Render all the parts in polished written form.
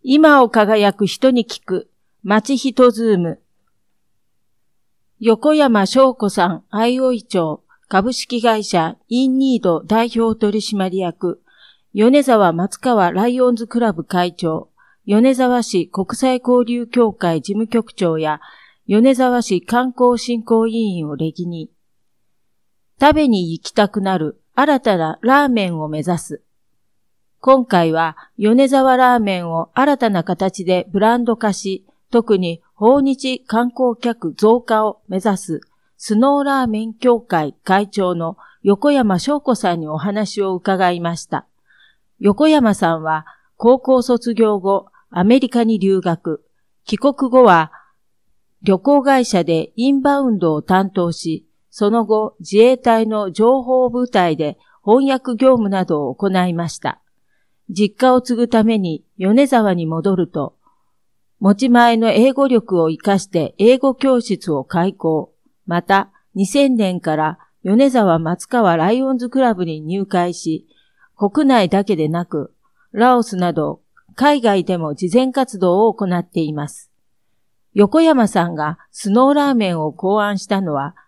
今を輝く人に聞く、街人ズーム。横山翔子さん、相生町、株式会社インニード代表取締役、米沢松川ライオンズクラブ会長、米沢市国際交流協会事務局長や、米沢市観光振興委員を歴任。食べに行きたくなる新たなラーメンを目指す。今回は米沢ラーメンを新たな形でブランド化し、特に訪日観光客増加を目指すスノーラーメン協会会長の横山翔子さんにお話を伺いました。横山さんは高校卒業後アメリカに留学、帰国後は旅行会社でインバウンドを担当し、その後自衛隊の情報部隊で翻訳業務などを行いました。実家を継ぐために米沢に戻ると、持ち前の英語力を活かして英語教室を開講。また、2000年から米沢松川ライオンズクラブに入会し、国内だけでなく、ラオスなど海外でも慈善活動を行っています。横山さんがスノーラーメンを考案したのは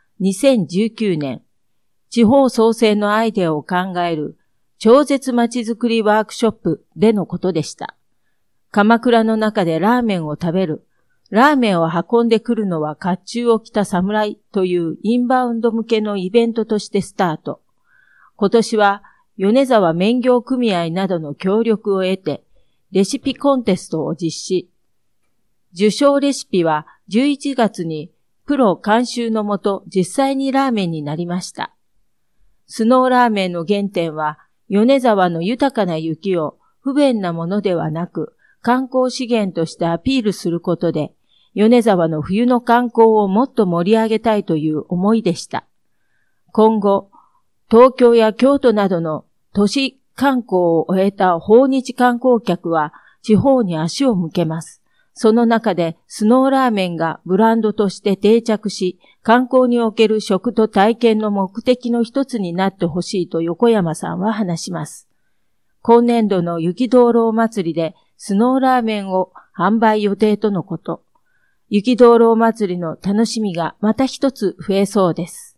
2019年、地方創生のアイデアを考える超絶まちづくりワークショップでのことでした。鎌倉の中でラーメンを食べる。ラーメンを運んでくるのは甲冑を着た侍というインバウンド向けのイベントとしてスタート。今年は米沢麺業組合などの協力を得てレシピコンテストを実施。受賞レシピは11月にプロ監修のもと実際にラーメンになりました。スノーラーメンの原点は米沢の豊かな雪を不便なものではなく観光資源としてアピールすることで米沢の冬の観光をもっと盛り上げたいという思いでした。今後、東京や京都などの都市観光を終えた訪日観光客は地方に足を向けます。その中でスノーラーメンがブランドとして定着し、観光における食と体験の目的の一つになってほしいと横山さんは話します。今年度の雪道路祭りでスノーラーメンを販売予定とのこと。雪道路祭りの楽しみがまた一つ増えそうです。